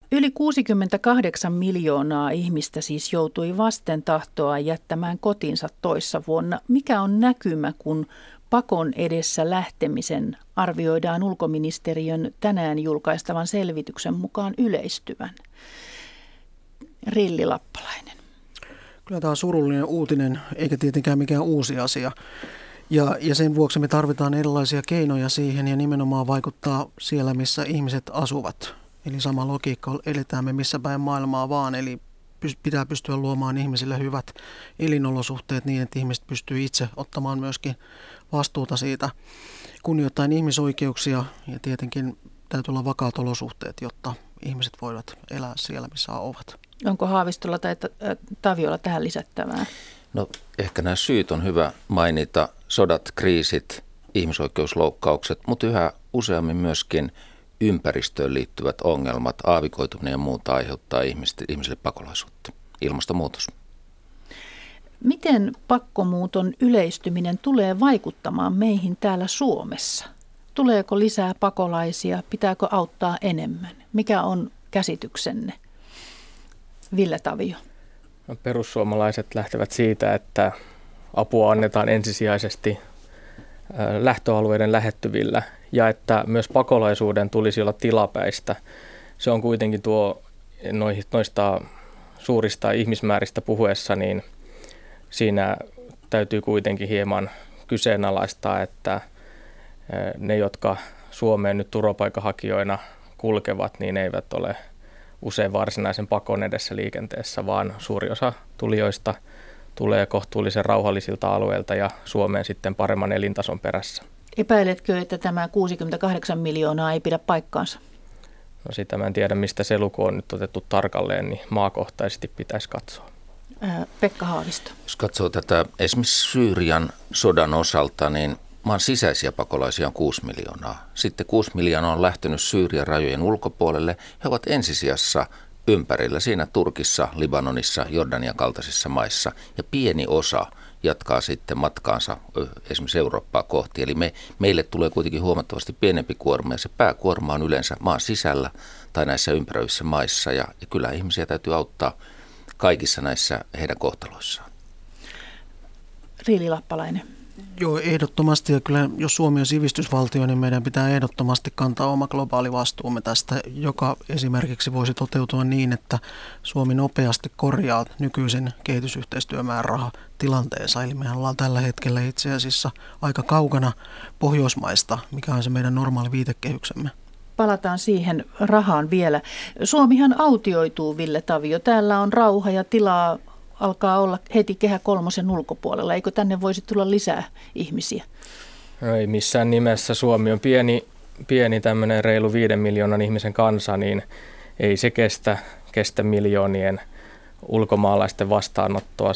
Yli 68 miljoonaa ihmistä siis joutui vasten tahtoa jättämään kotinsa toissa vuonna. Mikä on näkymä, kun pakon edessä lähtemisen arvioidaan ulkoministeriön tänään julkaistavan selvityksen mukaan yleistyvän? Rilli Lappalainen. Kyllä tämä on surullinen uutinen, eikä tietenkään mikään uusi asia. Ja sen vuoksi me tarvitaan erilaisia keinoja siihen ja nimenomaan vaikuttaa siellä, missä ihmiset asuvat. Eli sama logiikka, eletään me missä päin maailmaa vaan, eli pitää pystyä luomaan ihmisille hyvät elinolosuhteet niin, että ihmiset pystyy itse ottamaan myöskin vastuuta siitä, kunnioittaen ihmisoikeuksia ja tietenkin täytyy olla vakaat olosuhteet, jotta ihmiset voivat elää siellä, missä ovat. Onko Haavistolla tai Taviolla tähän lisättävää? No ehkä nämä syyt on hyvä mainita, sodat, kriisit, ihmisoikeusloukkaukset, mutta yhä useammin myöskin ympäristöön liittyvät ongelmat, aavikoituminen ja muuta aiheuttaa ihmisille pakolaisuutta. Ilmastonmuutos. Miten pakkomuuton yleistyminen tulee vaikuttamaan meihin täällä Suomessa? Tuleeko lisää pakolaisia? Pitääkö auttaa enemmän? Mikä on käsityksenne? Ville Tavio. Perussuomalaiset lähtevät siitä, että apua annetaan ensisijaisesti lähtöalueiden lähettyvillä ja että myös pakolaisuuden tulisi olla tilapäistä. Se on kuitenkin noista suurista ihmismääristä puhuessa, niin siinä täytyy kuitenkin hieman kyseenalaistaa, että ne, jotka Suomeen nyt turvapaikanhakijoina kulkevat, niin eivät ole usein varsinaisen pakon edessä liikenteessä, vaan suuri osa tulijoista tulee kohtuullisen rauhallisilta alueilta ja Suomeen sitten paremman elintason perässä. Epäiletkö, että tämä 68 miljoonaa ei pidä paikkaansa? No sitä mä en tiedä, mistä se luku on nyt otettu tarkalleen, niin maakohtaisesti pitäisi katsoa. Pekka Haavisto. Jos katsoo tätä esimerkiksi Syyrian sodan osalta, niin maan sisäisiä pakolaisia on 6 miljoonaa. Sitten 6 miljoonaa on lähtenyt Syyrian rajojen ulkopuolelle. He ovat ensisijassa ympärillä siinä Turkissa, Libanonissa, Jordanian kaltaisissa maissa. Ja pieni osa jatkaa sitten matkaansa esimerkiksi Eurooppaa kohti. Eli meille tulee kuitenkin huomattavasti pienempi kuorma ja se pääkuorma on yleensä maan sisällä tai näissä ympäröivissä maissa. Ja kyllä ihmisiä täytyy auttaa kaikissa näissä heidän kohtaloissaan. Riili Lappalainen. Joo, ehdottomasti. Ja kyllä jos Suomi on sivistysvaltio, niin meidän pitää ehdottomasti kantaa oma globaali vastuumme tästä, joka esimerkiksi voisi toteutua niin, että Suomi nopeasti korjaa nykyisen kehitysyhteistyömäärärahatilanteensa. Eli mehän ollaan tällä hetkellä itse asiassa aika kaukana Pohjoismaista, mikä on se meidän normaali viitekehyksemme. Palataan siihen rahaan vielä. Suomihan autioituu, Ville Tavio. Täällä on rauha ja tilaa alkaa olla heti Kehä kolmosen ulkopuolella. Eikö tänne voisi tulla lisää ihmisiä? No ei missään nimessä. Suomi on pieni tämmöinen reilu 5 miljoonan ihmisen kansa, niin ei se kestä miljoonien ulkomaalaisten vastaanottoa.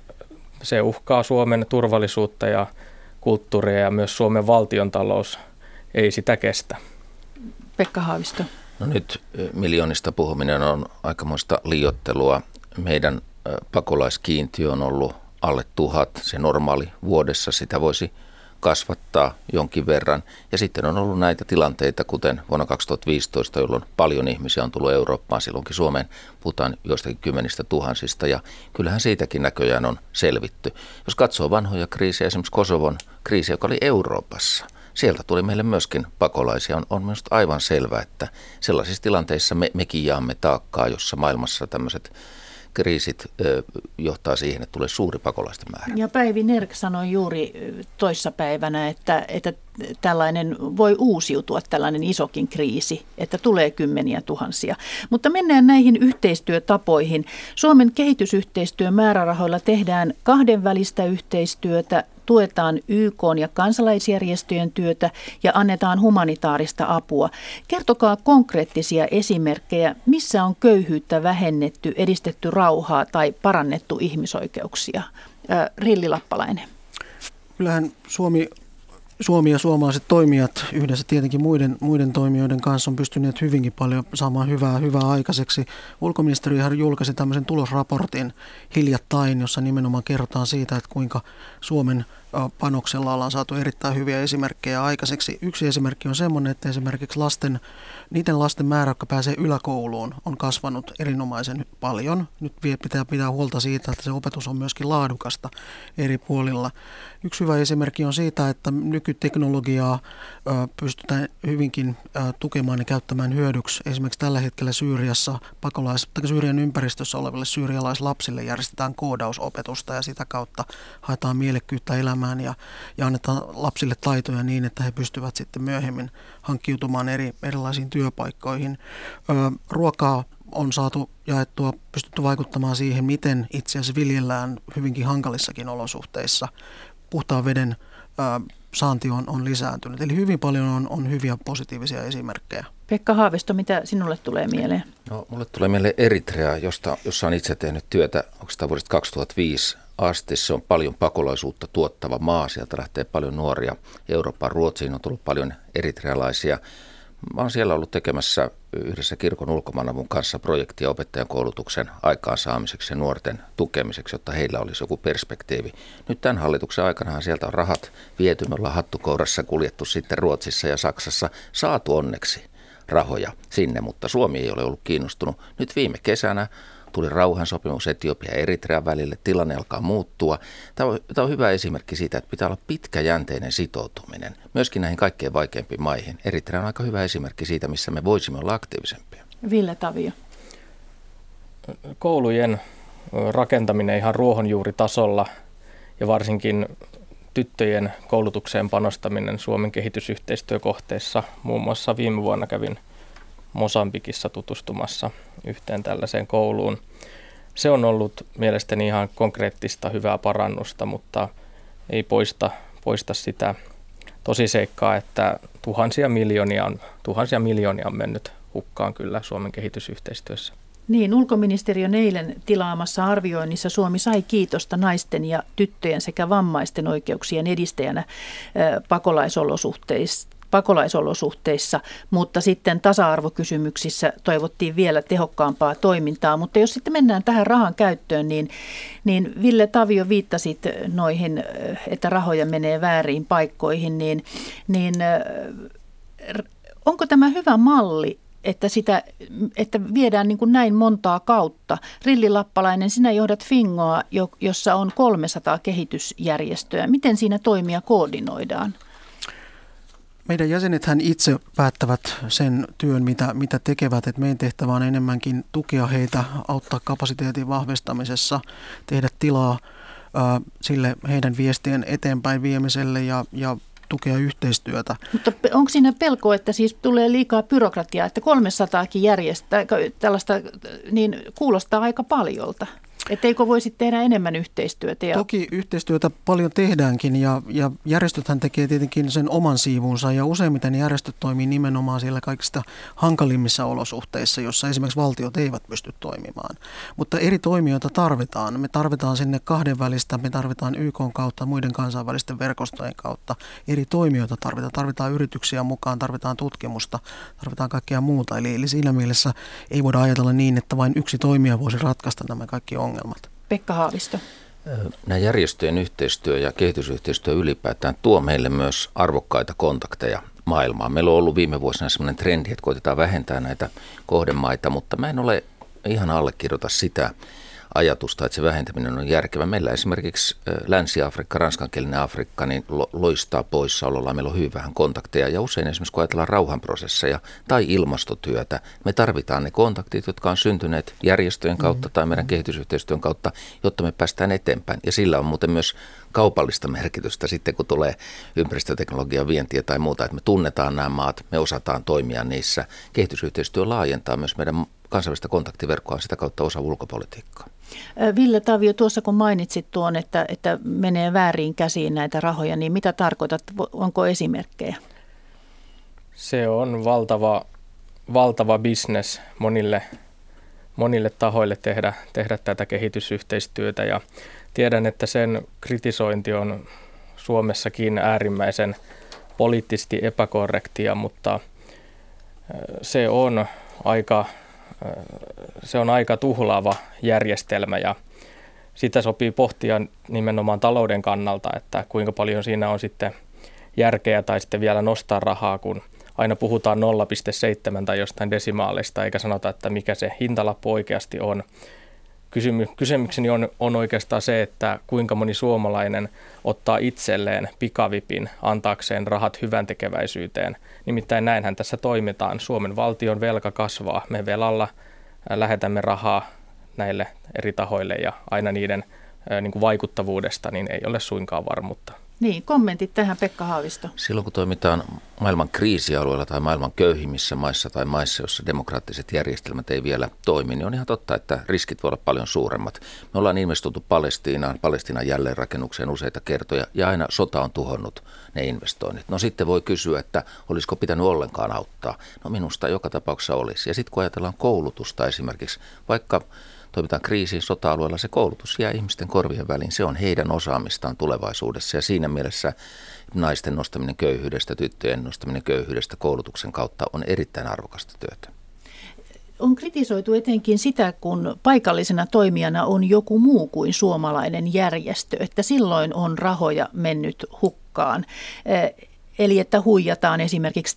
Se uhkaa Suomen turvallisuutta ja kulttuuria ja myös Suomen valtiontalous ei sitä kestä. Pekka Haavisto. No nyt miljoonista puhuminen on aikamoista liioittelua. Meidän pakolaiskiintiö on ollut alle 1000, se normaali vuodessa, sitä voisi kasvattaa jonkin verran. Ja sitten on ollut näitä tilanteita, kuten vuonna 2015, jolloin paljon ihmisiä on tullut Eurooppaan, silloinkin Suomeen puhutaan joistakin 10 000. Ja kyllähän siitäkin näköjään on selvitty. Jos katsoo vanhoja kriisejä, esimerkiksi Kosovon kriisi, joka oli Euroopassa, sieltä tuli meille myöskin pakolaisia. On myös aivan selvää, että sellaisissa tilanteissa mekin jaamme taakkaa, jossa maailmassa tämmöiset kriisit johtaa siihen, että tulee suuri pakolaisten määrä. Ja Päivi Nerk sanoi juuri toissapäivänä, että tällainen voi uusiutua, tällainen isokin kriisi, että tulee kymmeniä tuhansia. Mutta mennään näihin yhteistyötapoihin. Suomen kehitysyhteistyömäärärahoilla tehdään kahdenvälistä yhteistyötä, tuetaan YK ja kansalaisjärjestöjen työtä ja annetaan humanitaarista apua. Kertokaa konkreettisia esimerkkejä, missä on köyhyyttä vähennetty, edistetty rauhaa tai parannettu ihmisoikeuksia. Rilli Lappalainen. Kyllähän Suomi ja suomalaiset toimijat yhdessä tietenkin muiden toimijoiden kanssa on pystyneet hyvinkin paljon saamaan hyvää aikaiseksi. Ulkoministeriö julkaisi tämmöisen tulosraportin hiljattain, jossa nimenomaan kerrotaan siitä, että kuinka Suomen panoksella ollaan saatu erittäin hyviä esimerkkejä aikaiseksi. Yksi esimerkki on semmoinen, että esimerkiksi niiden lasten määrä, jotka pääsee yläkouluun, on kasvanut erinomaisen paljon. Nyt pitää huolta siitä, että se opetus on myöskin laadukasta eri puolilla. Yksi hyvä esimerkki on siitä, että nykyteknologiaa pystytään hyvinkin tukemaan ja käyttämään hyödyksi. Esimerkiksi tällä hetkellä Syyrian ympäristössä oleville syyrialaislapsille järjestetään koodausopetusta ja sitä kautta haetaan mielekkyyttä elämään ja annetaan lapsille taitoja niin, että he pystyvät sitten myöhemmin hankkiutumaan erilaisiin työpaikkoihin. Ruokaa on saatu jaettua, pystytty vaikuttamaan siihen, miten itse asiassa viljellään hyvinkin hankalissakin olosuhteissa. Puhtaan veden saanti on lisääntynyt. Eli hyvin paljon on hyviä positiivisia esimerkkejä. Pekka Haavisto, mitä sinulle tulee mieleen? No, mulle tulee mieleen Eritrea, jossa on itse tehnyt työtä oikeastaan vuodesta 2005 asti. Se on paljon pakolaisuutta tuottava maa. Sieltä lähtee paljon nuoria Eurooppaan. Ruotsiin on tullut paljon eritrealaisia. Mä oon siellä ollut tekemässä yhdessä kirkon ulkomaanavun kanssa projektia opettajan koulutuksen aikaansaamiseksi ja nuorten tukemiseksi, jotta heillä olisi joku perspektiivi. Nyt tämän hallituksen aikanahan sieltä on rahat viety. Me ollaan hattukourassa kuljettu sitten Ruotsissa ja Saksassa. Saatu onneksi rahoja sinne, mutta Suomi ei ole ollut kiinnostunut. Nyt viime kesänä tuli rauhansopimus Etiopian ja Eritrean välille. Tilanne alkaa muuttua. Tämä on hyvä esimerkki siitä, että pitää olla pitkäjänteinen sitoutuminen myöskin näihin kaikkein vaikeimpiin maihin. Eritrea on aika hyvä esimerkki siitä, missä me voisimme olla aktiivisempia. Ville Tavio. Koulujen rakentaminen ihan ruohonjuuritasolla ja varsinkin tyttöjen koulutukseen panostaminen Suomen kehitysyhteistyökohteissa. Muun muassa viime vuonna kävin Mosambikissa tutustumassa yhteen tällaiseen kouluun. Se on ollut mielestäni ihan konkreettista hyvää parannusta, mutta ei poista sitä tosiseikkaa, että tuhansia miljoonia on mennyt hukkaan kyllä Suomen kehitysyhteistyössä. Niin, ulkoministeriön eilen tilaamassa arvioinnissa Suomi sai kiitosta naisten ja tyttöjen sekä vammaisten oikeuksien edistäjänä pakolaisolosuhteissa, mutta sitten tasa-arvokysymyksissä toivottiin vielä tehokkaampaa toimintaa. Mutta jos sitten mennään tähän rahan käyttöön, niin Ville Tavio viittasit noihin, että rahoja menee vääriin paikkoihin, niin onko tämä hyvä malli, että viedään niin kuin näin montaa kautta? Rilli Lappalainen, sinä johdat Fingoa, jossa on 300 kehitysjärjestöä. Miten siinä toimia koordinoidaan? Meidän jäsenethän itse päättävät sen työn, mitä tekevät. Et meidän tehtävä on enemmänkin tukea heitä, auttaa kapasiteetin vahvistamisessa, tehdä tilaa sille heidän viestien eteenpäin viemiselle ja tukea yhteistyötä. Mutta onko siinä pelkoa, että siis tulee liikaa byrokratiaa, että 300kin järjestää tällaista, niin kuulostaa aika paljolta? Etteikö voisi tehdä enemmän yhteistyötä? Toki yhteistyötä paljon tehdäänkin ja järjestöthän tekee tietenkin sen oman siivunsa ja useimmiten järjestöt toimii nimenomaan siellä kaikista hankalimmissa olosuhteissa, jossa esimerkiksi valtiot eivät pysty toimimaan. Mutta eri toimijoita tarvitaan. Me tarvitaan sinne kahdenvälistä, me tarvitaan YK:n kautta, muiden kansainvälisten verkostojen kautta. Eri toimijoita tarvitaan yrityksiä mukaan, tarvitaan tutkimusta, tarvitaan kaikkea muuta. Eli siinä mielessä ei voida ajatella niin, että vain yksi toimija voisi ratkaista nämä kaikki ongelmat. Pekka Haavisto. Nämä järjestöjen yhteistyö ja kehitysyhteistyö ylipäätään tuo meille myös arvokkaita kontakteja maailmaan. Meillä on ollut viime vuosina sellainen trendi, että koitetaan vähentää näitä kohdemaita, mutta mä en ole ihan allekirjoita sitä ajatusta, että se vähentäminen on järkevä. Meillä esimerkiksi Länsi-Afrikka, ranskankielinen Afrikka, niin loistaa poissaolollaan. Meillä on hyvin vähän kontakteja ja usein esimerkiksi kun ajatellaan rauhanprosesseja tai ilmastotyötä, me tarvitaan ne kontaktit, jotka on syntyneet järjestöjen kautta tai meidän kehitysyhteistyön kautta, jotta me päästään eteenpäin. Ja sillä on muuten myös kaupallista merkitystä sitten, kun tulee ympäristöteknologian vientiä tai muuta, että me tunnetaan nämä maat, me osataan toimia niissä. Kehitysyhteistyö laajentaa myös meidän kansainvälistä kontaktiverkkoa sitä kautta osa ulkopolitiikkaa. Ville Tavio, tuossa kun mainitsit tuon, että menee vääriin käsiin näitä rahoja, niin mitä tarkoitat? Onko esimerkkejä? Se on valtava bisnes monille tahoille tehdä tätä kehitysyhteistyötä ja tiedän, että sen kritisointi on Suomessakin äärimmäisen poliittisesti epäkorrektia, mutta se on aika tuhlaava järjestelmä ja sitä sopii pohtia nimenomaan talouden kannalta, että kuinka paljon siinä on sitten järkeä tai sitten vielä nostaa rahaa, kun aina puhutaan 0,7 tai jostain desimaalista, eikä sanota, että mikä se hintalappu oikeasti on. Kysymykseni on oikeastaan se, että kuinka moni suomalainen ottaa itselleen pikavipin antaakseen rahat hyväntekeväisyyteen. Nimittäin näinhän tässä toimitaan. Suomen valtion velka kasvaa. Me velalla lähetämme rahaa näille eri tahoille ja aina niiden niin kuin vaikuttavuudesta niin ei ole suinkaan varmuutta. Niin, kommentit tähän, Pekka Haavisto. Silloin kun toimitaan maailman kriisialueella tai maailman köyhimmissä maissa tai maissa, joissa demokraattiset järjestelmät ei vielä toimi, niin on ihan totta, että riskit voivat olla paljon suuremmat. Me ollaan investoitu Palestiinan jälleenrakennukseen useita kertoja ja aina sota on tuhonnut ne investoinnit. No sitten voi kysyä, että olisiko pitänyt ollenkaan auttaa. No minusta joka tapauksessa olisi. Ja sitten kun ajatellaan koulutusta esimerkiksi, vaikka toimitaan kriisi sota-alueella, se koulutus jää ihmisten korvien väliin. Se on heidän osaamistaan tulevaisuudessa ja siinä mielessä naisten nostaminen köyhyydestä, tyttöjen nostaminen köyhyydestä koulutuksen kautta on erittäin arvokasta työtä. On kritisoitu etenkin sitä, kun paikallisena toimijana on joku muu kuin suomalainen järjestö, että silloin on rahoja mennyt hukkaan. Eli että huijataan esimerkiksi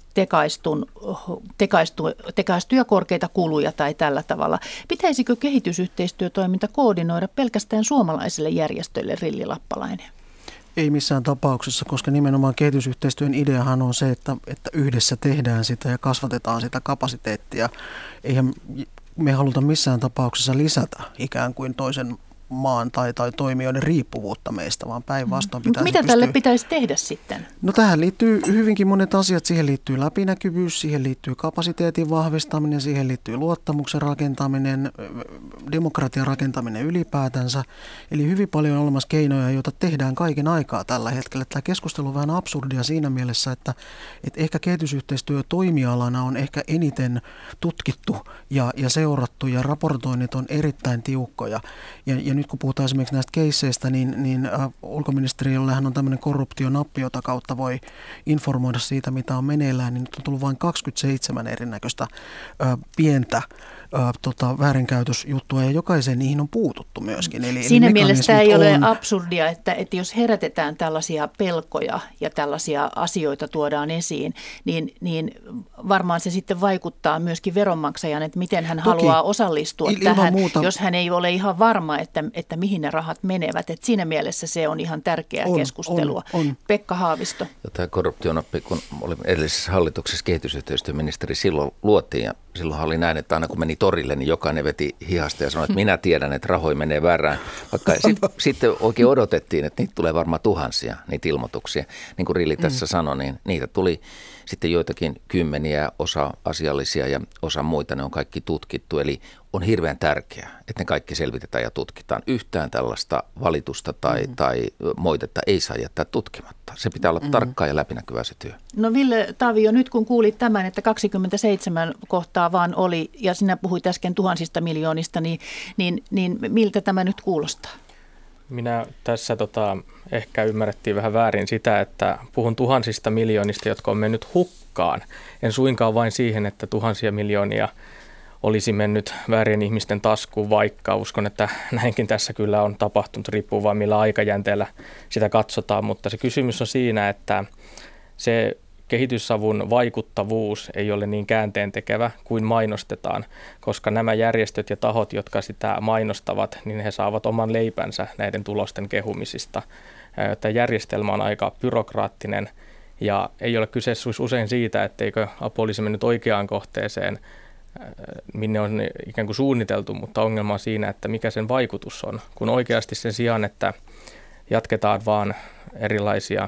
tekaistuja korkeita kuluja tai tällä tavalla. Pitäisikö kehitysyhteistyötoiminta koordinoida pelkästään suomalaiselle järjestölle, Rilli Lappalainen? Ei missään tapauksessa, koska nimenomaan kehitysyhteistyön ideahan on se, että yhdessä tehdään sitä ja kasvatetaan sitä kapasiteettia. Eihän me haluta missään tapauksessa lisätä ikään kuin toisen maan tai toimijoiden riippuvuutta meistä, vaan päinvastoin pitäisi mitä tälle pitäisi tehdä sitten? No tähän liittyy hyvinkin monet asiat. Siihen liittyy läpinäkyvyys, siihen liittyy kapasiteetin vahvistaminen, siihen liittyy luottamuksen rakentaminen, demokratian rakentaminen ylipäätänsä. Eli hyvin paljon on olemassa keinoja, joita tehdään kaiken aikaa tällä hetkellä. Tämä keskustelu on vähän absurdia siinä mielessä, että ehkä kehitysyhteistyö toimialana on ehkä eniten tutkittu ja seurattu ja raportoinnit on erittäin tiukkoja. Ja nyt kun puhutaan esimerkiksi näistä keisseistä, niin ulkoministeriöllähän on tämmöinen korruptionappi, jota kautta voi informoida siitä, mitä on meneillään, niin nyt on tullut vain 27 erinäköistä pientä väärinkäytösjuttua ja jokaiseen niihin on puututtu myöskin. Siinä mielessä ei ole absurdia, että jos herätetään tällaisia pelkoja ja tällaisia asioita tuodaan esiin, niin varmaan se sitten vaikuttaa myöskin veronmaksajan, että miten hän haluaa osallistua tähän, jos hän ei ole ihan varma, että mihin ne rahat menevät. Että siinä mielessä se on ihan tärkeää keskustelua. On. Pekka Haavisto. Tämä korruptionappi, kun olin edellisessä hallituksessa kehitysyhteistyöministeri, silloin luotiin ja silloinhan oli näin, että aina kun meni torille, niin jokainen veti hihasta ja sanoi, että minä tiedän, että rahoja menee väärään. Vaikka sitten oikein odotettiin, että niitä tulee varmaan tuhansia, niitä ilmoituksia. Niin kuin Rilli tässä sanoi, niin niitä tuli sitten joitakin kymmeniä, osa asiallisia ja osa muita, ne on kaikki tutkittu. Eli on hirveän tärkeää, että ne kaikki selvitetään ja tutkitaan. Yhtään tällaista valitusta tai moitetta ei saa jättää tutkimatta. Se pitää olla tarkkaa ja läpinäkyvää se työ. No Ville Tavio, nyt kun kuulit tämän, että 27 kohtaa vaan oli, ja sinä puhuit äsken tuhansista miljoonista, niin miltä tämä nyt kuulostaa? Minä tässä ehkä ymmärrettiin vähän väärin sitä, että puhun tuhansista miljoonista, jotka on mennyt hukkaan. En suinkaan vain siihen, että tuhansia miljoonia olisi mennyt väärien ihmisten taskuun, vaikka uskon, että näinkin tässä kyllä on tapahtunut, riippuu vain millä aikajänteellä sitä katsotaan, mutta se kysymys on siinä, että se kehitysavun vaikuttavuus ei ole niin käänteentekevä kuin mainostetaan, koska nämä järjestöt ja tahot, jotka sitä mainostavat, niin he saavat oman leipänsä näiden tulosten kehumisista. Tämä järjestelmä on aika byrokraattinen ja ei ole kyse usein siitä, etteikö apu olisi mennyt oikeaan kohteeseen, minne on ikään kuin suunniteltu, mutta ongelma on siinä, että mikä sen vaikutus on. Kun oikeasti sen sijaan, että jatketaan vaan erilaisia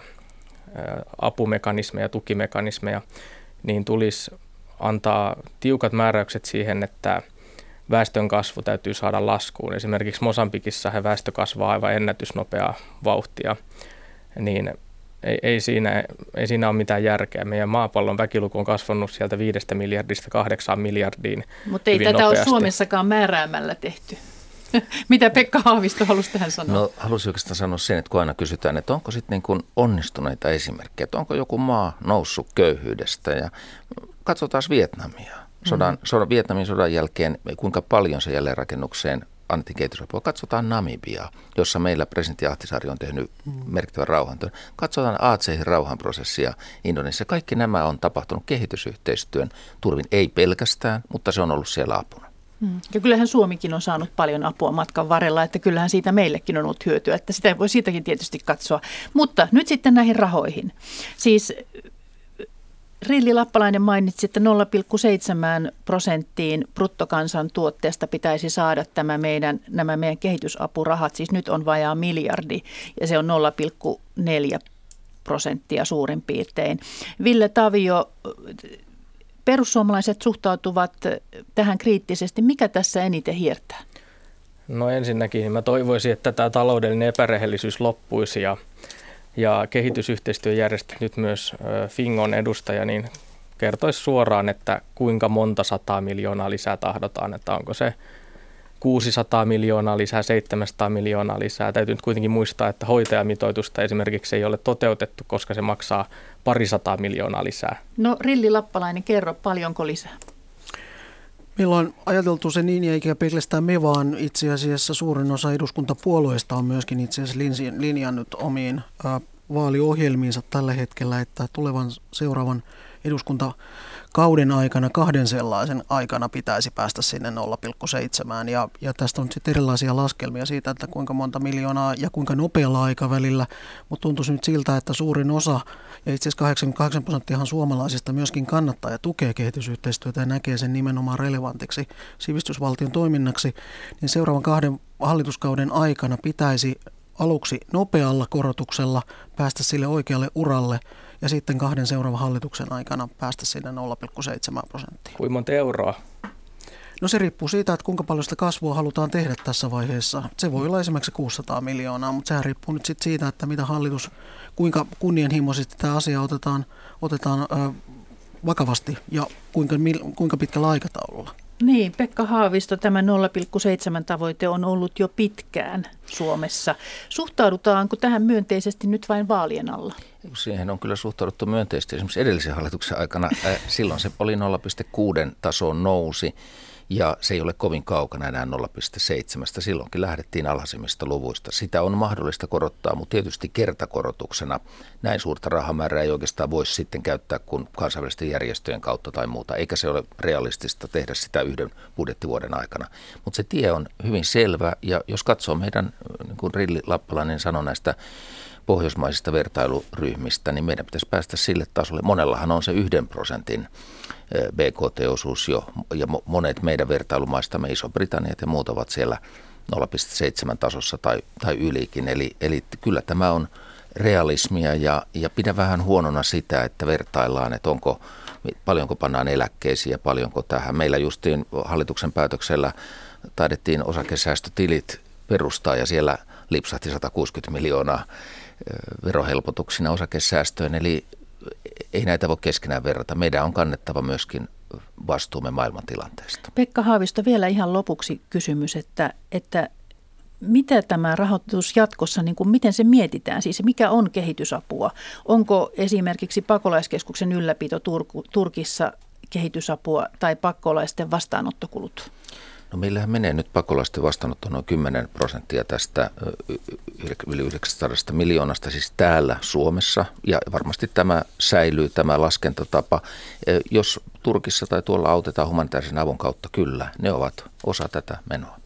apumekanismeja, tukimekanismeja, niin tulisi antaa tiukat määräykset siihen, että väestön kasvu täytyy saada laskuun. Esimerkiksi Mosambikissa väestö kasvaa aivan ennätysnopeaa vauhtia, niin ei siinä ole mitään järkeä. Meidän maapallon väkiluku on kasvanut sieltä 5 miljardista 8 miljardiin. Mutta ei tätä nopeasti ole Suomessakaan määräämällä tehty. Mitä Pekka Haavisto halusi tähän sanoa? No halusin oikeastaan sanoa sen, että kun aina kysytään, että onko sitten niin kuin onnistuneita esimerkkejä, että onko joku maa noussut köyhyydestä ja katsotaan Vietnamia. Vietnamin sodan jälkeen, kuinka paljon se jälleenrakennukseen annettiin kehitysapua. Katsotaan Namibiaa, jossa meillä presidentti Ahtisaari on tehnyt merkittävän rauhantyön. Katsotaan ACEhin rauhanprosessia Indonesiassa. Kaikki nämä on tapahtunut kehitysyhteistyön turvin, ei pelkästään, mutta se on ollut siellä apuna. Ja kyllähän Suomikin on saanut paljon apua matkan varrella, että kyllähän siitä meillekin on ollut hyötyä, että sitä voi siitäkin tietysti katsoa. Mutta nyt sitten näihin rahoihin. Siis Rilli Lappalainen mainitsi, että 0,7% bruttokansantuotteesta pitäisi saada nämä meidän kehitysapurahat. Siis nyt on vajaa miljardi ja se on 0,4% suurin piirtein. Ville Tavio, perussuomalaiset suhtautuvat tähän kriittisesti. Mikä tässä eniten hiertää? No ensinnäkin mä toivoisin, että tämä taloudellinen epärehellisyys loppuisi ja kehitysyhteistyöjärjestö, nyt myös Fingon edustaja, niin kertoisi suoraan, että kuinka monta 100 miljoonaa lisää tahdotaan, että onko se 600 miljoonaa lisää, 700 miljoonaa lisää. Täytyy nyt kuitenkin muistaa, että hoitajamitoitusta esimerkiksi ei ole toteutettu, koska se maksaa 200 miljoonaa lisää. No Rilli Lappalainen, kerro, paljonko lisää? Meillä on ajateltu se niin, eikä pelkästään me, vaan itse asiassa suurin osa eduskuntapuolueista on myöskin itse asiassa linjannut omiin vaaliohjelmiinsa tällä hetkellä, että seuraavan eduskuntakauden aikana 2 sellaisen aikana pitäisi päästä sinne 0,7. Ja tästä on sitten erilaisia laskelmia siitä, että kuinka monta miljoonaa ja kuinka nopealla aikavälillä, mutta tuntuisi nyt siltä, että suurin osa, ja itse asiassa 88% suomalaisista myöskin kannattaa ja tukee kehitysyhteistyötä ja näkee sen nimenomaan relevantiksi sivistysvaltion toiminnaksi, niin seuraavan 2 hallituskauden aikana pitäisi aluksi nopealla korotuksella päästä sille oikealle uralle ja sitten 2 seuraavan hallituksen aikana päästä sinne 0,7%. Kuinka monta euroa? No se riippuu siitä, että kuinka paljon sitä kasvua halutaan tehdä tässä vaiheessa. Se voi olla esimerkiksi 600 miljoonaa, mutta sehän riippuu nyt sitten siitä, että mitä hallitus, kuinka kunnianhimoisesti tämä asia otetaan vakavasti ja kuinka pitkällä aikataululla. Niin, Pekka Haavisto, tämä 0,7 tavoite on ollut jo pitkään Suomessa. Suhtaudutaanko tähän myönteisesti nyt vain vaalien alla? Siihen on kyllä suhtauduttu myönteisesti. Esimerkiksi edellisen hallituksen aikana silloin se oli 0,6 tasoon nousi ja se ei ole kovin kaukana enää 0,7. Silloinkin lähdettiin alhaisemmista luvuista. Sitä on mahdollista korottaa, mutta tietysti kertakorotuksena näin suurta rahamäärää ei oikeastaan voisi sitten käyttää kuin kansainvälisten järjestöjen kautta tai muuta, eikä se ole realistista tehdä sitä 1 budjettivuoden aikana. Mutta se tie on hyvin selvä ja jos katsoo meidän, niin kuin Rilli Lappalainen sanoi näistä pohjoismaisista vertailuryhmistä, niin meidän pitäisi päästä sille tasolle. Monellahan on se 1% BKT-osuus jo, ja monet meidän vertailumaistamme, Iso-Britanniat ja muut ovat siellä 0,7 tasossa tai ylikin. Eli kyllä tämä on realismia ja pidän vähän huonona sitä, että vertaillaan, että paljonko pannaan eläkkeisiin ja paljonko tähän. Meillä justiin hallituksen päätöksellä taidettiin osakesäästötilit perustaa ja siellä lipsahti 160 miljoonaa verohelpotuksina osakesäästöön, eli ei näitä voi keskenään verrata. Meidän on kannettava myöskin vastuumme maailmantilanteesta. Pekka Haavisto, vielä ihan lopuksi kysymys, että mitä tämä rahoitus jatkossa, niin kuin miten se mietitään? Siis mikä on kehitysapua? Onko esimerkiksi pakolaiskeskuksen ylläpito Turkissa kehitysapua tai pakolaisten vastaanottokulut? No meillähän menee nyt pakolaisten vastaanotto noin 10% tästä yli 900 miljoonasta siis täällä Suomessa ja varmasti tämä säilyy, tämä laskentatapa. Jos Turkissa tai tuolla autetaan humanitaarisen avun kautta, kyllä, ne ovat osa tätä menoa.